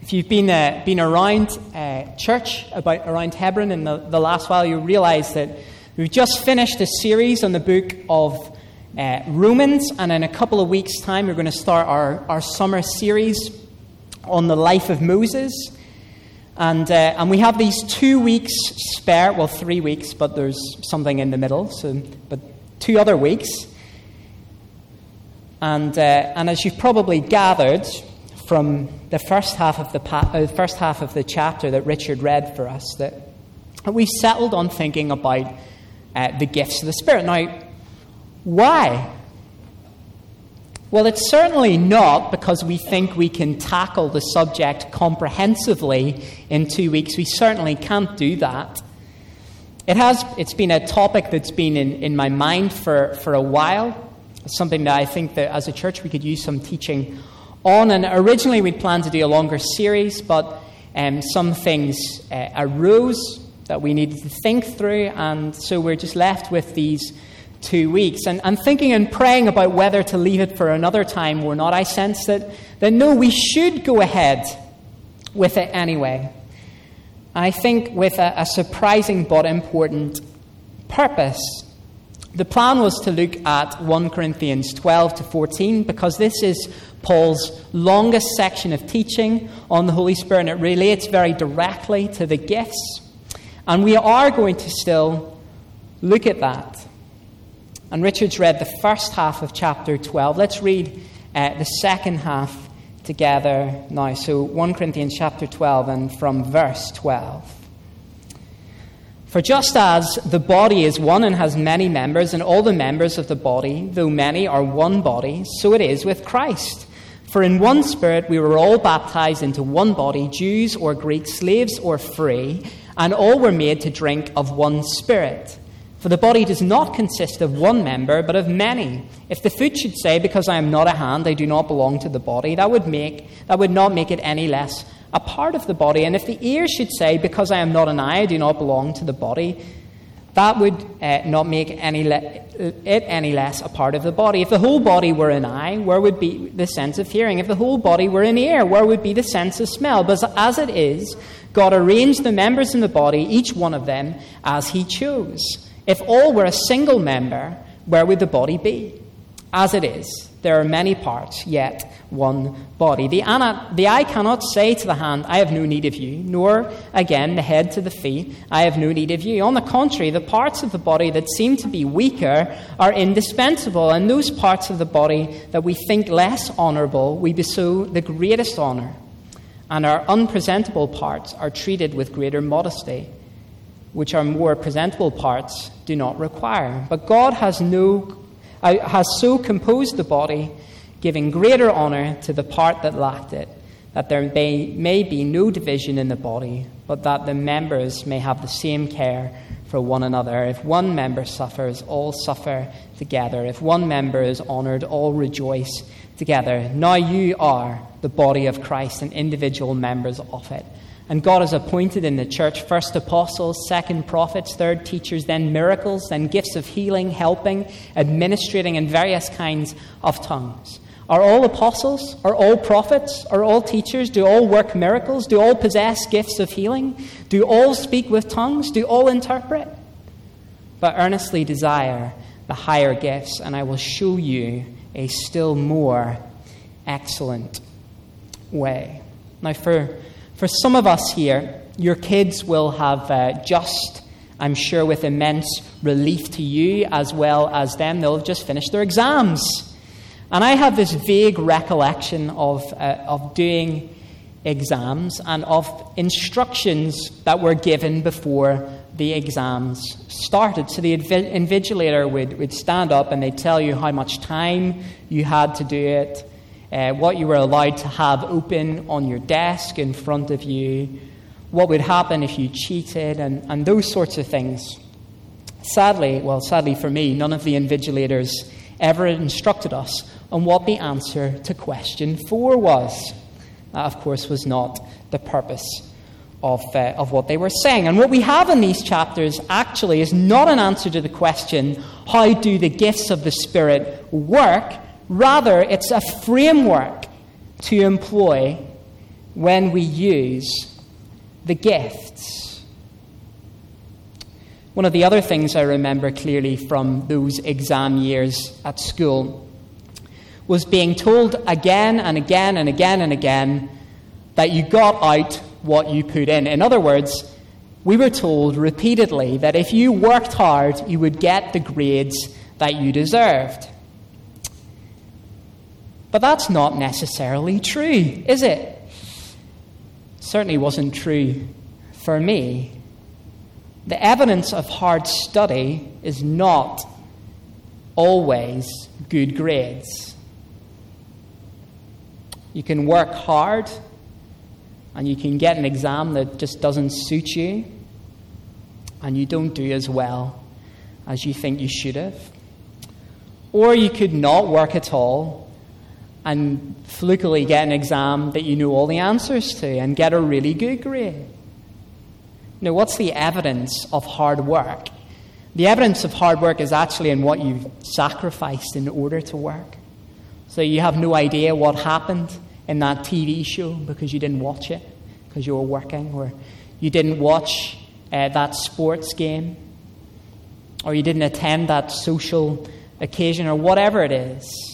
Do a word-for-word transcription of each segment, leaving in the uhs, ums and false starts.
If you've been uh, been around uh, church, about around Hebron in the, the last while, you realise that we've just finished a series on the book of uh, Romans, and in a couple of weeks' time, we're going to start our, our summer series on the life of Moses. And uh, and we have these two weeks spare, well, three weeks, but there's something in the middle, so but two other weeks. And uh, and as you've probably gathered from the first half of the pa- uh, first half of the chapter that Richard read for us, that we've settled on thinking about uh, the gifts of the Spirit. Now, why? Well, it's certainly not because we think we can tackle the subject comprehensively in two weeks. We certainly can't do that. It has. It's been a topic that's been in, in my mind for, for a while. It's something that I think that as a church we could use some teaching on. And originally we'd planned to do a longer series, but um, some things uh, arose that we needed to think through, and so we're just left with these two weeks. And, and thinking and praying about whether to leave it for another time or not, I sense that, that no, we should go ahead with it anyway. I think with a, a surprising but important purpose. The plan was to look at First Corinthians twelve to fourteen, because this is Paul's longest section of teaching on the Holy Spirit, and it relates very directly to the gifts. And we are going to still look at that. And Richard's read the first half of chapter twelve. Let's read uh, the second half together now. So First Corinthians chapter twelve, and from verse twelve. For just as the body is one and has many members, and all the members of the body, though many, are one body, so it is with Christ. For in one Spirit we were all baptized into one body, Jews or Greeks, slaves or free, and all were made to drink of one Spirit. For the body does not consist of one member, but of many. If the foot should say, because I am not a hand, I do not belong to the body, that would make that would not make it any less a part of the body. And if the ear should say, because I am not an eye, I do not belong to the body, that would uh, not make any le- it any less a part of the body. If the whole body were an eye, where would be the sense of hearing? If the whole body were an ear, where would be the sense of smell? But as it is, God arranged the members in the body, each one of them, as he chose. If all were a single member, where would the body be? As it is, there are many parts, yet one body. The, ana, the eye cannot say to the hand, I have no need of you, nor, again, the head to the feet, I have no need of you. On the contrary, the parts of the body that seem to be weaker are indispensable, and those parts of the body that we think less honourable, we bestow the greatest honour, and our unpresentable parts are treated with greater modesty, which our more presentable parts do not require. But God has no uh, has so composed the body, giving greater honour to the part that lacked it, that there may, may be no division in the body, but that the members may have the same care for one another. If one member suffers, all suffer together. If one member is honoured, all rejoice together. Now you are the body of Christ and individual members of it. And God has appointed in the church first apostles, second prophets, third teachers, then miracles, then gifts of healing, helping, administrating, and various kinds of tongues. Are all apostles? Are all prophets? Are all teachers? Do all work miracles? Do all possess gifts of healing? Do all speak with tongues? Do all interpret? But earnestly desire the higher gifts, and I will show you a still more excellent way. Now, for, for some of us here, your kids will have uh, just, I'm sure with immense relief to you as well as them, they'll have just finished their exams. And I have this vague recollection of uh, of doing exams and of instructions that were given before the exams started. So the invigilator would, would stand up and they'd tell you how much time you had to do it, uh, what you were allowed to have open on your desk in front of you, what would happen if you cheated, and, and those sorts of things. Sadly, well, sadly for me, none of the invigilators ever instructed us on what the answer to question four was. That, of course, was not the purpose of, uh, of what they were saying. And what we have in these chapters actually is not an answer to the question, how do the gifts of the Spirit work? Rather, it's a framework to employ when we use the gifts. One of the other things I remember clearly from those exam years at school was being told again and again and again and again that you got out what you put in. In other words, we were told repeatedly that if you worked hard, you would get the grades that you deserved. But that's not necessarily true, is it? Certainly wasn't true for me. The evidence of hard study is not always good grades. You can work hard and you can get an exam that just doesn't suit you and you don't do as well as you think you should have. Or you could not work at all and flukily get an exam that you know all the answers to and get a really good grade. Now, what's the evidence of hard work? The evidence of hard work is actually in what you've sacrificed in order to work. So you have no idea what happened in that T V show because you didn't watch it, because you were working, or you didn't watch uh, that sports game, or you didn't attend that social occasion, or whatever it is.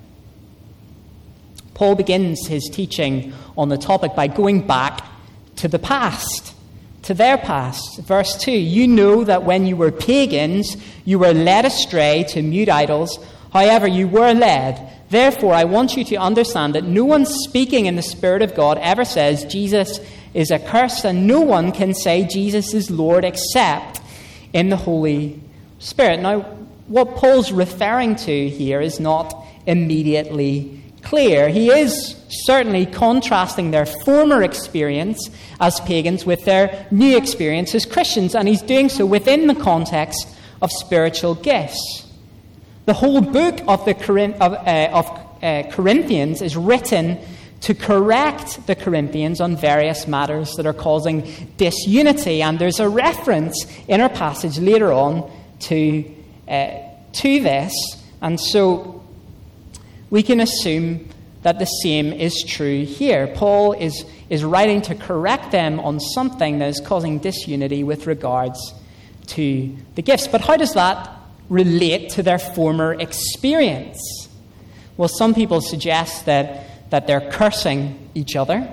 Paul begins his teaching on the topic by going back to the past, to their past. Verse two, you know that when you were pagans, you were led astray to mute idols. However, you were led. Therefore, I want you to understand that no one speaking in the Spirit of God ever says Jesus is accursed, and no one can say Jesus is Lord except in the Holy Spirit. Now, what Paul's referring to here is not immediately clear. He is certainly contrasting their former experience as pagans with their new experience as Christians, and he's doing so within the context of spiritual gifts. The whole book of the Corinth, of, uh, of uh, Corinthians is written to correct the Corinthians on various matters that are causing disunity, and there's a reference in our passage later on to uh, to this, and so we can assume that the same is true here. Paul is, is writing to correct them on something that is causing disunity with regards to the gifts. But how does that relate to their former experience? Well, some people suggest that, that they're cursing each other.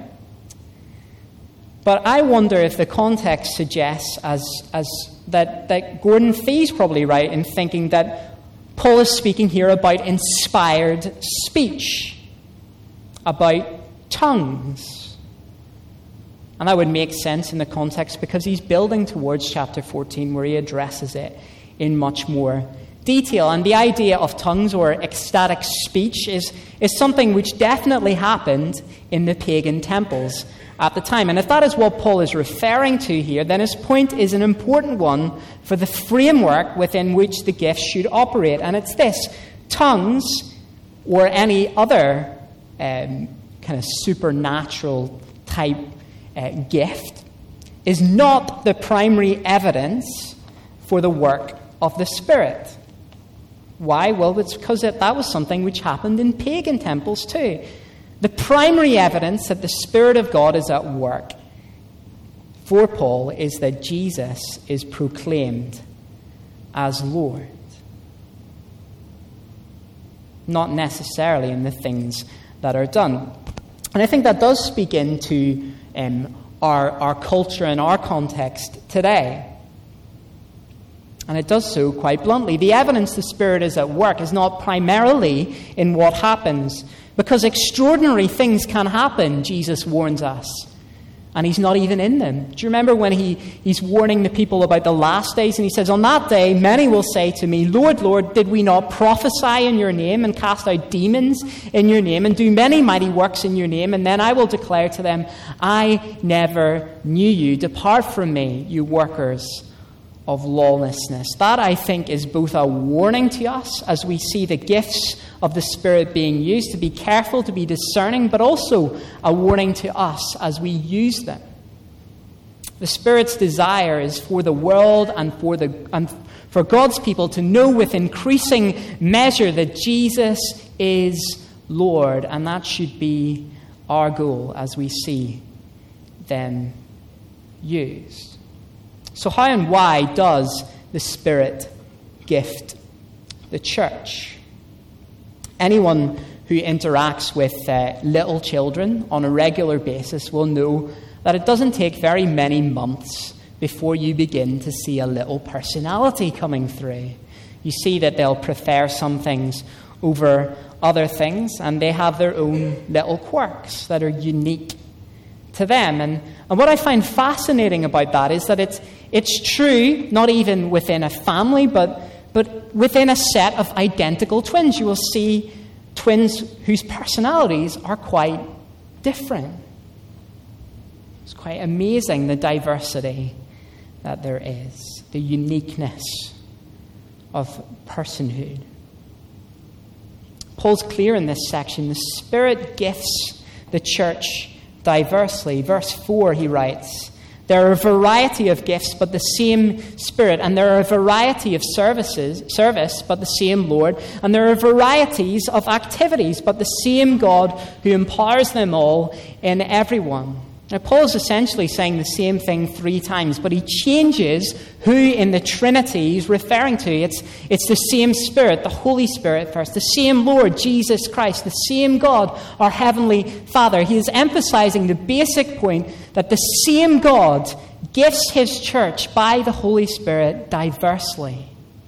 But I wonder if the context suggests as, as that, that Gordon Fee's probably right in thinking that Paul is speaking here about inspired speech, about tongues. And that would make sense in the context because he's building towards chapter fourteen where he addresses it in much more detail. And the idea of tongues or ecstatic speech is, is something which definitely happened in the pagan temples at the time. And if that is what Paul is referring to here, then his point is an important one for the framework within which the gifts should operate. And it's this: tongues, or any other um, kind of supernatural type uh, gift, is not the primary evidence for the work of the Spirit. Why? Well, it's because that, that was something which happened in pagan temples too. The primary evidence that the Spirit of God is at work for Paul is that Jesus is proclaimed as Lord. Not necessarily in the things that are done. And I think that does speak into um, our, our culture and our context today. And it does so quite bluntly. The evidence the Spirit is at work is not primarily in what happens, because extraordinary things can happen, Jesus warns us, and he's not even in them. Do you remember when he, he's warning the people about the last days, and he says, on that day many will say to me, Lord, Lord, did we not prophesy in your name and cast out demons in your name and do many mighty works in your name? And then I will declare to them, I never knew you. Depart from me, you workers of lawlessness. That, I think, is both a warning to us as we see the gifts of the Spirit being used, to be careful, to be discerning, but also a warning to us as we use them. The Spirit's desire is for the world and for the and for God's people to know with increasing measure that Jesus is Lord, and that should be our goal as we see them used. So how and why does the Spirit gift the church? Anyone who interacts with uh, little children on a regular basis will know that it doesn't take very many months before you begin to see a little personality coming through. You see that they'll prefer some things over other things, and they have their own little quirks that are unique to them. And, and what I find fascinating about that is that it's it's true, not even within a family, but but within a set of identical twins. You will see twins whose personalities are quite different. It's quite amazing, the diversity that there is, the uniqueness of personhood. Paul's clear in this section. The Spirit gifts the church diversely. Verse four, he writes, there are a variety of gifts, but the same Spirit. And there are a variety of services, service, but the same Lord. And there are varieties of activities, but the same God who empowers them all in everyone. Now, Paul is essentially saying the same thing three times, but he changes who in the Trinity he's referring to. It's, it's the same Spirit, the Holy Spirit first, the same Lord, Jesus Christ, the same God, our Heavenly Father. He is emphasizing the basic point that the same God gifts his church by the Holy Spirit diversely.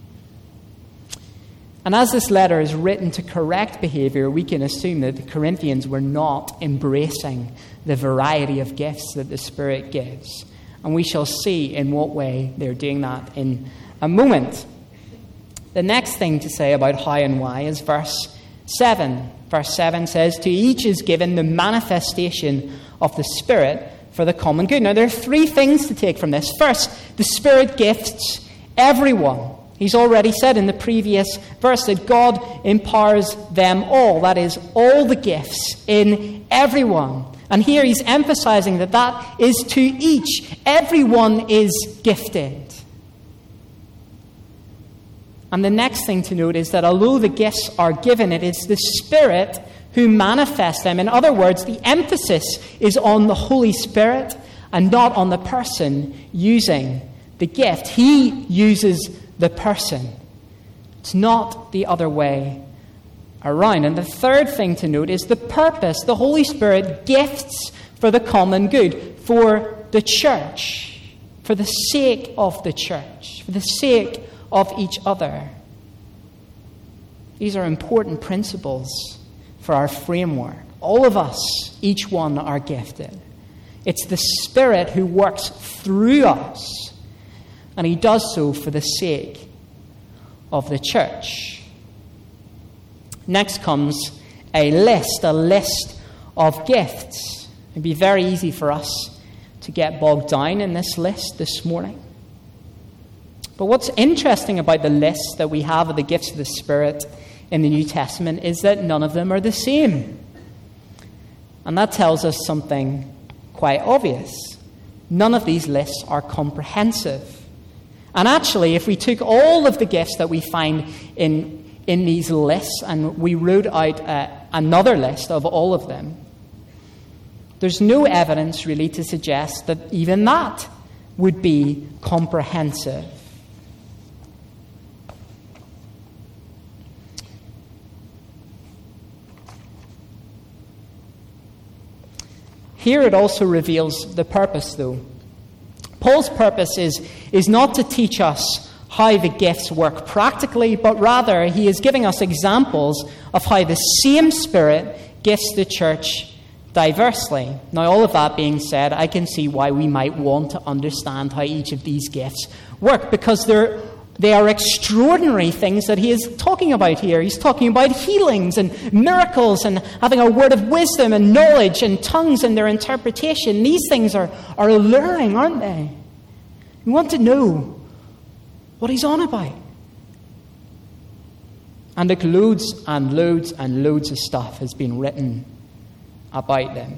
And as this letter is written to correct behavior, we can assume that the Corinthians were not embracing the variety of gifts that the Spirit gives. And we shall see in what way they're doing that in a moment. The next thing to say about how and why is verse seven. Verse seven says, to each is given the manifestation of the Spirit for the common good. Now, there are three things to take from this. First, the Spirit gifts everyone. He's already said in the previous verse that God empowers them all. That is, all the gifts in everyone. And here he's emphasizing that that is to each. Everyone is gifted. And the next thing to note is that although the gifts are given, it is the Spirit who manifests them. In other words, the emphasis is on the Holy Spirit and not on the person using the gift. He uses the person. It's not the other way around. And the third thing to note is the purpose. The Holy Spirit gifts for the common good, for the church, for the sake of the church, for the sake of each other. These are important principles for our framework. All of us, each one, are gifted. It's the Spirit who works through us. And he does so for the sake of the church. Next comes a list, a list of gifts. It'd be very easy for us to get bogged down in this list this morning. But what's interesting about the list that we have of the gifts of the Spirit in the New Testament is that none of them are the same. And that tells us something quite obvious. None of these lists are comprehensive. And actually, if we took all of the gifts that we find in, in these lists and we wrote out uh, another list of all of them, there's no evidence really to suggest that even that would be comprehensive. Here it also reveals the purpose, though. Paul's purpose is, is not to teach us how the gifts work practically, but rather he is giving us examples of how the same Spirit gifts the church diversely. Now, all of that being said, I can see why we might want to understand how each of these gifts work, because they're, they are extraordinary things that he is talking about here. He's talking about healings and miracles and having a word of wisdom and knowledge and tongues and their interpretation. These things are, are alluring, aren't they? We want to know what he's on about. And like loads and loads and loads of stuff has been written about them.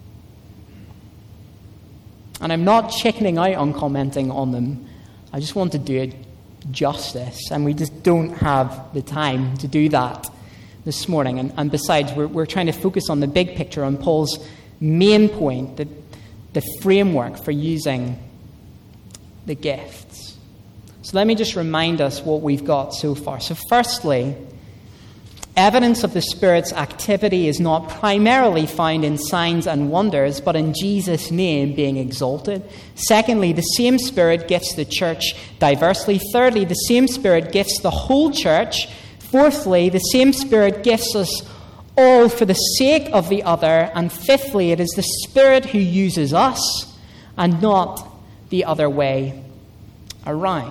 And I'm not chickening out on commenting on them. I just want to do it justice, and we just don't have the time to do that this morning. And, and besides, we're, we're trying to focus on the big picture, on Paul's main point, the, the framework for using the gifts. So let me just remind us what we've got so far. So firstly, evidence of the Spirit's activity is not primarily found in signs and wonders, but in Jesus' name being exalted. Secondly, the same Spirit gifts the church diversely. Thirdly, the same Spirit gifts the whole church. Fourthly, the same Spirit gifts us all for the sake of the other. And fifthly, it is the Spirit who uses us and not the other way around.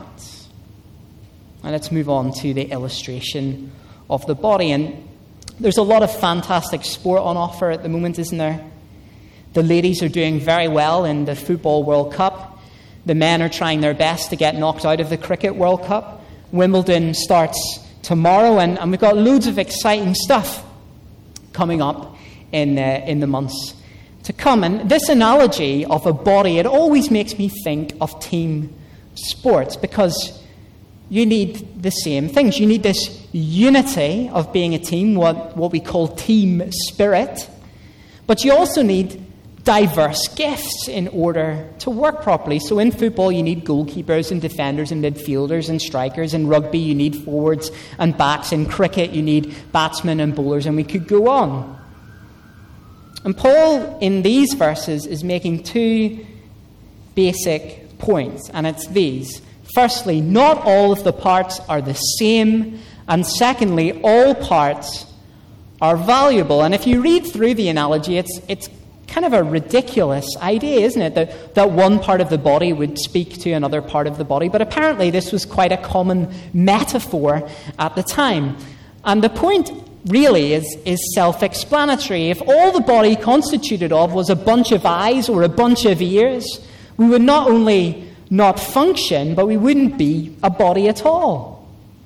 And let's move on to the illustration of the body. And there's a lot of fantastic sport on offer at the moment, isn't there? The ladies are doing very well in the Football World Cup. The men are trying their best to get knocked out of the Cricket World Cup. Wimbledon starts tomorrow, and, and we've got loads of exciting stuff coming up in, uh, in the months to come. And this analogy of a body, it always makes me think of team sports, because you need the same things. You need this unity of being a team, what, what we call team spirit. But you also need diverse gifts in order to work properly. So in football, you need goalkeepers and defenders and midfielders and strikers. In rugby, you need forwards and backs. In cricket, you need batsmen and bowlers. And we could go on. And Paul, in these verses, is making two basic points. And it's these. Firstly, not all of the parts are the same. And secondly, all parts are valuable. And if you read through the analogy, it's it's kind of a ridiculous idea, isn't it? That, that one part of the body would speak to another part of the body. But apparently this was quite a common metaphor at the time. And the point really is, is self-explanatory. If all the body constituted of was a bunch of eyes or a bunch of ears, we would not only not function, but we wouldn't be a body at all.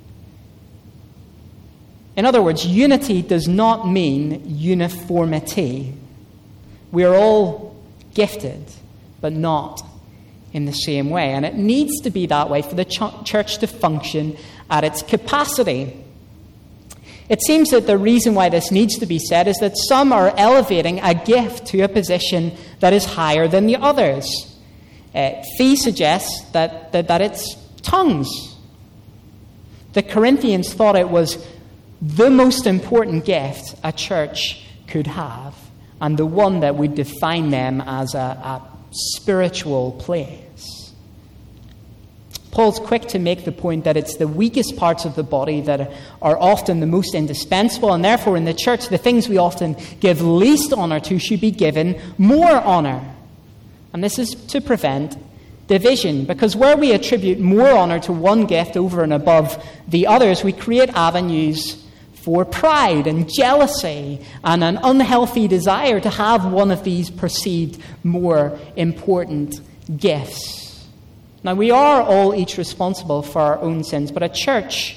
In other words, unity does not mean uniformity. We're all gifted, but not in the same way. And it needs to be that way for the ch- church to function at its capacity. It seems that the reason why this needs to be said is that some are elevating a gift to a position that is higher than the others. Uh, Fee suggests that, that, that it's tongues. The Corinthians thought it was the most important gift a church could have, and the one that would define them as a, a spiritual place. Paul's quick to make the point that it's the weakest parts of the body that are often the most indispensable, and therefore in the church, the things we often give least honor to should be given more honor. And this is to prevent division, because where we attribute more honor to one gift over and above the others, we create avenues for pride and jealousy and an unhealthy desire to have one of these perceived more important gifts. Now, we are all each responsible for our own sins, but a church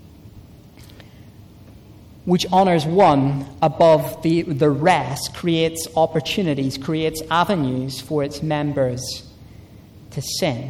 which honors one above the, the rest creates opportunities, creates avenues for its members to sin.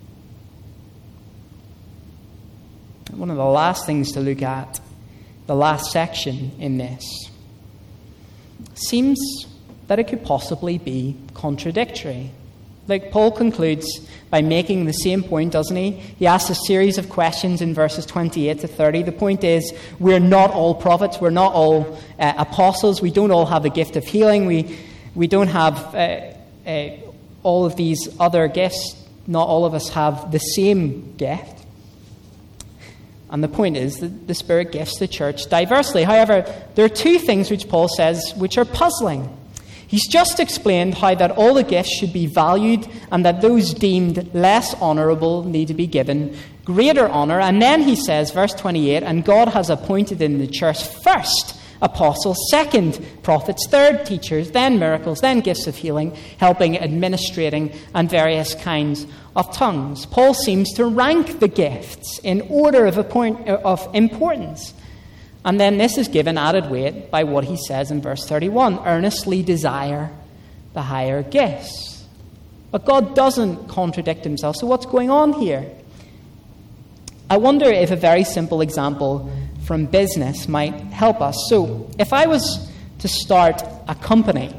One of the last things to look at, the last section in this, seems that it could possibly be contradictory. Like Paul concludes by making the same point, doesn't he? He asks a series of questions in verses twenty-eight to thirty. The point is, we're not all prophets, we're not all uh, apostles, we don't all have the gift of healing, we we don't have uh, uh, all of these other gifts, not all of us have the same gift. And the point is that the Spirit gifts the church diversely. However, there are two things which Paul says which are puzzling. He's just explained how that all the gifts should be valued and that those deemed less honourable need to be given greater honour. And then he says, verse twenty-eight, and God has appointed in the church first apostles, second prophets, third teachers, then miracles, then gifts of healing, helping, administrating, and various kinds of tongues. Paul seems to rank the gifts in order of, appoint- of importance. And then this is given added weight by what he says in verse thirty-one, earnestly desire the higher gifts. But God doesn't contradict himself. So what's going on here? I wonder if a very simple example from business might help us. So, if I was to start a company,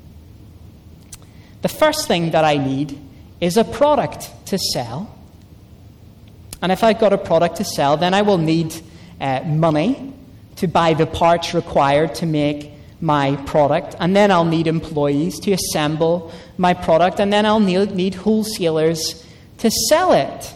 the first thing that I need is a product to sell. And if I've got a product to sell, then I will need uh, money to buy the parts required to make my product. And then I'll need employees to assemble my product. And then I'll need, need wholesalers to sell it.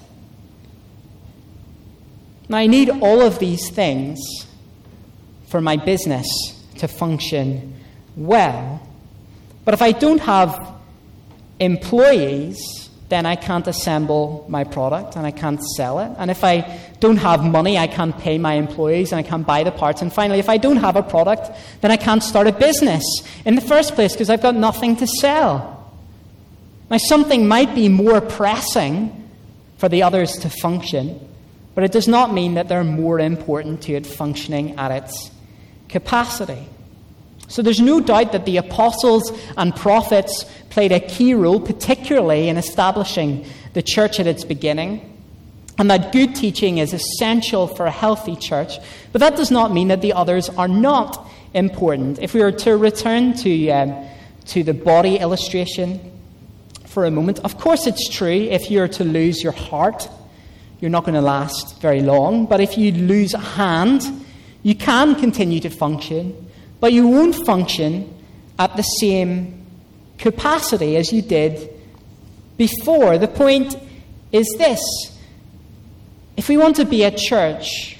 Now, I need all of these things for my business to function well. But if I don't have employees, then I can't assemble my product and I can't sell it. And if I don't have money, I can't pay my employees and I can't buy the parts. And finally, if I don't have a product, then I can't start a business in the first place because I've got nothing to sell. Now, something might be more pressing for the others to function, but it does not mean that they're more important to it functioning at its capacity. So there's no doubt that the apostles and prophets played a key role, particularly in establishing the church at its beginning, and that good teaching is essential for a healthy church. But that does not mean that the others are not important. If we were to return to, um, to the body illustration for a moment, of course it's true, if you're to lose your heart, you're not going to last very long. But if you lose a hand, you can continue to function, but you won't function at the same capacity as you did before. The point is this: if we want to be a church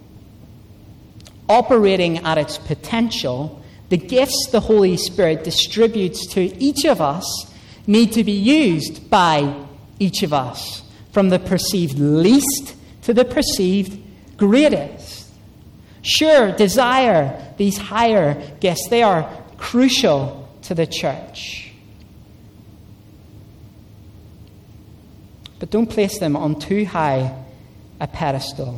operating at its potential, the gifts the Holy Spirit distributes to each of us need to be used by each of us, from the perceived least to the perceived greatest. Sure, desire these higher gifts. They are crucial to the church. But don't place them on too high a pedestal.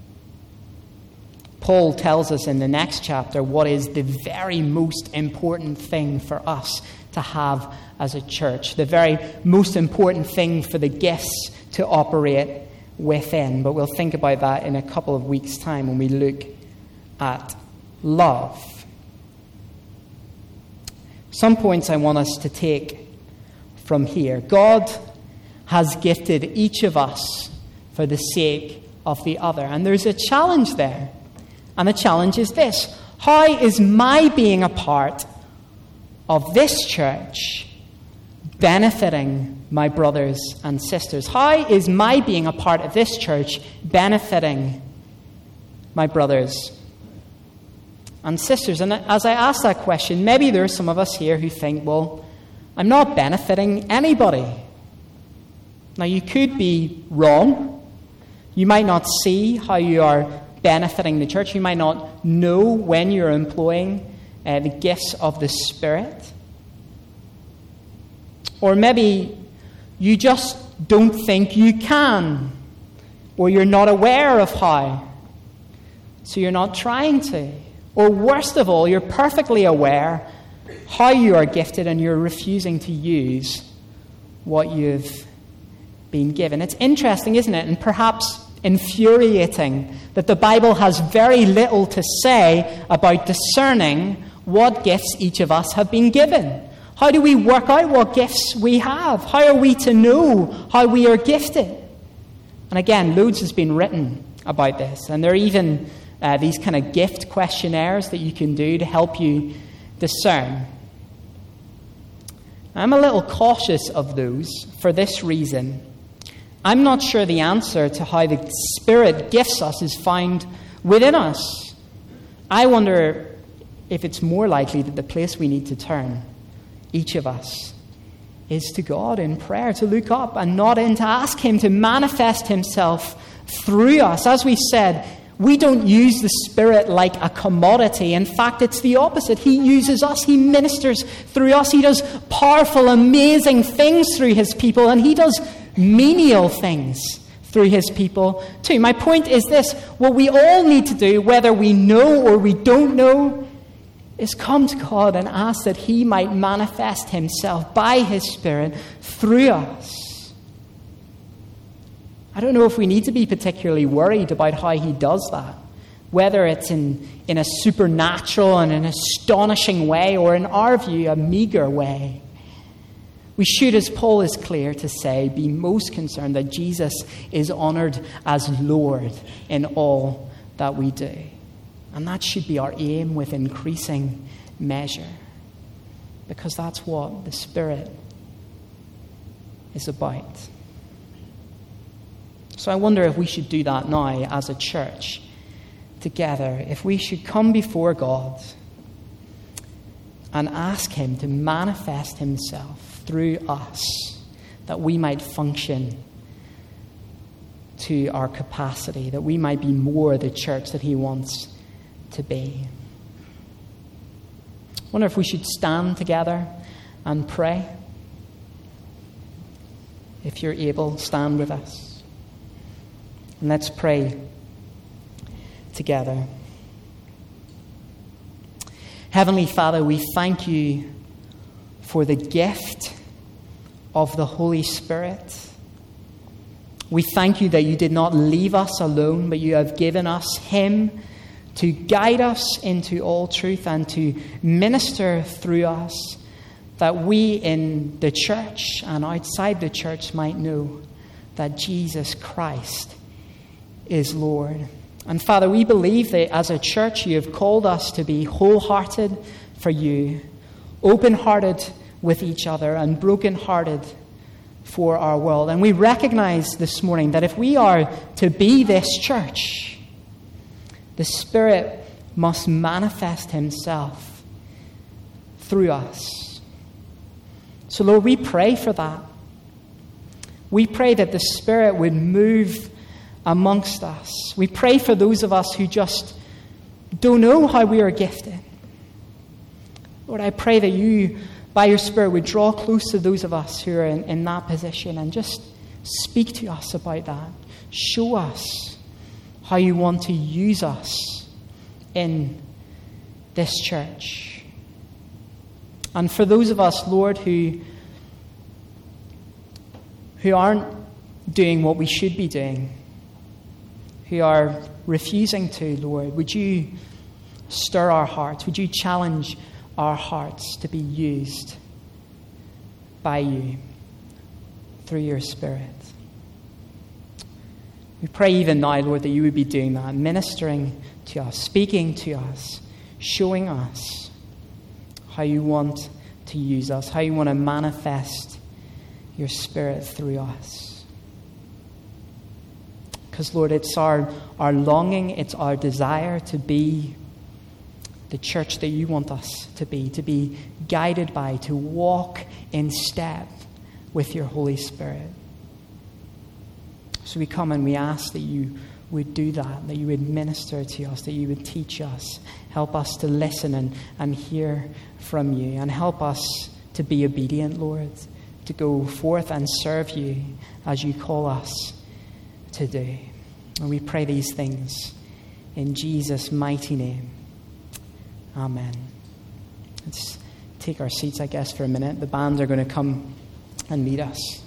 Paul tells us in the next chapter what is the very most important thing for us to have as a church, the very most important thing for the gifts to operate within. But we'll think about that in a couple of weeks' time when we look at love. Some points I want us to take from here. God has gifted each of us for the sake of the other. And there's a challenge there. And the challenge is this: how is my being a part of this church benefiting my brothers and sisters? How is my being a part of this church benefiting my brothers and sisters? And as I ask that question, maybe there are some of us here who think, well, I'm not benefiting anybody. Now, you could be wrong. You might not see how you are benefiting the church. You might not know when you're employing uh, the gifts of the Spirit. Or maybe you just don't think you can, or you're not aware of how, so you're not trying to. Or worst of all, you're perfectly aware how you are gifted and you're refusing to use what you've been given. It's interesting, isn't it? And perhaps infuriating that the Bible has very little to say about discerning what gifts each of us have been given. How do we work out what gifts we have? How are we to know how we are gifted? And again, loads has been written about this. And there are even uh, these kind of gift questionnaires that you can do to help you discern. I'm a little cautious of those for this reason. I'm not sure the answer to how the Spirit gifts us is found within us. I wonder if it's more likely that the place we need to turn, each of us, is to God in prayer, to look up and nod in, to ask Him to manifest Himself through us. As we said, we don't use the Spirit like a commodity. In fact, it's the opposite. He uses us. He ministers through us. He does powerful, amazing things through His people, and He does menial things through His people too. My point is this: what we all need to do, whether we know or we don't know, is come to God and ask that He might manifest Himself by His Spirit through us. I don't know if we need to be particularly worried about how He does that. whether it's in, in a supernatural and an astonishing way, or in our view, a meager way. We should, as Paul is clear to say, be most concerned that Jesus is honored as Lord in all that we do. And that should be our aim with increasing measure, because that's what the Spirit is about. So I wonder if we should do that now as a church together, if we should come before God and ask Him to manifest Himself through us, that we might function to our capacity, that we might be more the church that He wants to be. I wonder if we should stand together and pray. If you're able, stand with us. And let's pray together. Heavenly Father, we thank you for the gift of the Holy Spirit. We thank you that you did not leave us alone, but you have given us Him to guide us into all truth and to minister through us, that we in the church and outside the church might know that Jesus Christ is Lord. And Father, we believe that as a church you have called us to be wholehearted for you, open-hearted with each other, and broken-hearted for our world. And we recognize this morning that if we are to be this church, the Spirit must manifest Himself through us. So Lord, we pray for that. We pray that the Spirit would move amongst us. We pray for those of us who just don't know how we are gifted. Lord, I pray that you, by your Spirit, would draw close to those of us who are in, in that position and just speak to us about that. Show us how you want to use us in this church. And for those of us, Lord, who, who aren't doing what we should be doing, who are refusing to, Lord, would you stir our hearts? Would you challenge our hearts to be used by you through your Spirit? We pray even now, Lord, that you would be doing that, ministering to us, speaking to us, showing us how you want to use us, how you want to manifest your Spirit through us. Because, Lord, it's our, our longing, it's our desire to be the church that you want us to be, to be guided by, to walk in step with your Holy Spirit. So we come and we ask that you would do that, that you would minister to us, that you would teach us, help us to listen and, and hear from you, and help us to be obedient, Lord, to go forth and serve you as you call us to do. And we pray these things in Jesus' mighty name. Amen. Let's take our seats, I guess, for a minute. The band are going to come and meet us.